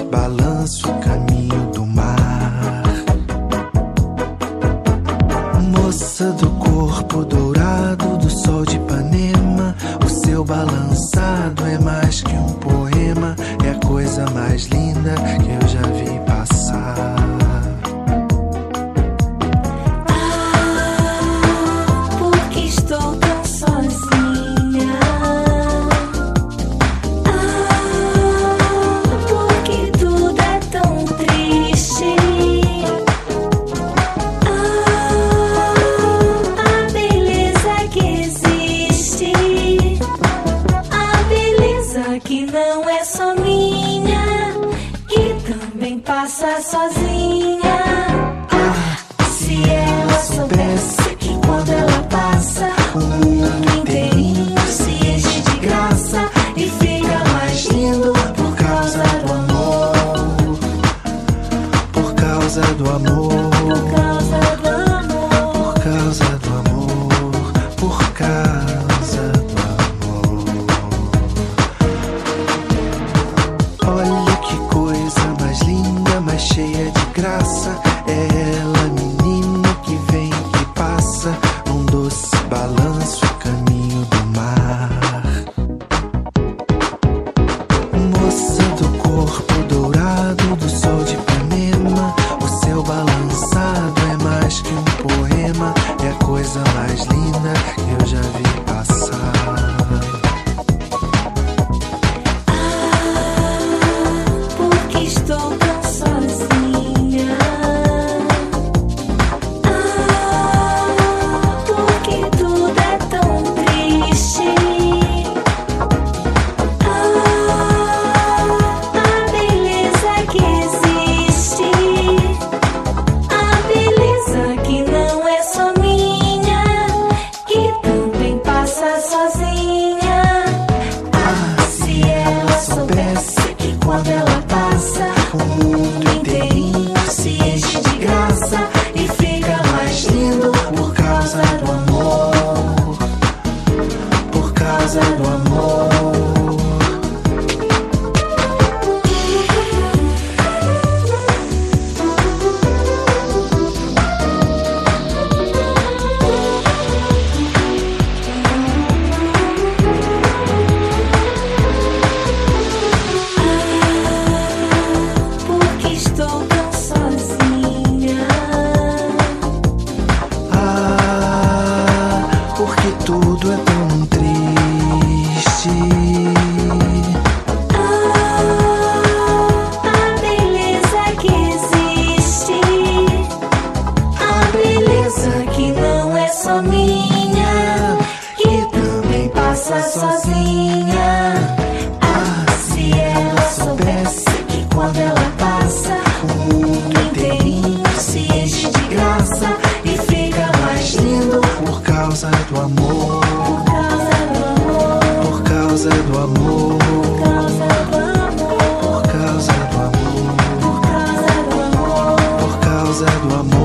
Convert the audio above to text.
balanço o caminho do mar. Moça do corpo dourado do sol de Ipanema, o seu balançado é mais que um poema, é a coisa mais linda que eu já vi passar. Passa sozinha. Se ela soubesse que quando ela passa, o mundo inteirinho se enche de graça e fica mais lindo por causa do amor. Por causa do amor. Por causa do amor. Por causa do amor. Por causa do amor. Olha que coisa mais linda, mais cheia de graça. É ela, menina, que vem e passa num doce balanço o caminho do mar. Moça do corpo dourado do sol de Ipanema, o seu balançado é mais que um poema, é a coisa mais linda que eu já vi passar. Porque estou tão sozinha. Porque tudo é tão triste. A beleza que existe, a beleza que não é só minha, que também passa sozinha. Se ela soubesse que quando ela passa, o mundo inteirinho se enche de graça e fica mais lindo por causa do amor. Por causa do amor. Porque estou tão sozinha. Porque tudo é tão triste. A beleza que existe, a beleza que não é só minha, que também passa sozinha. Se ela soubesse que quando ela passa, o mundo inteirinho se enche de graça e fica mais lindo Por causa do amor. por causa do amor. Por causa do amor. Por causa do amor. Por causa do amor. Por causa do amor. Por causa do amor.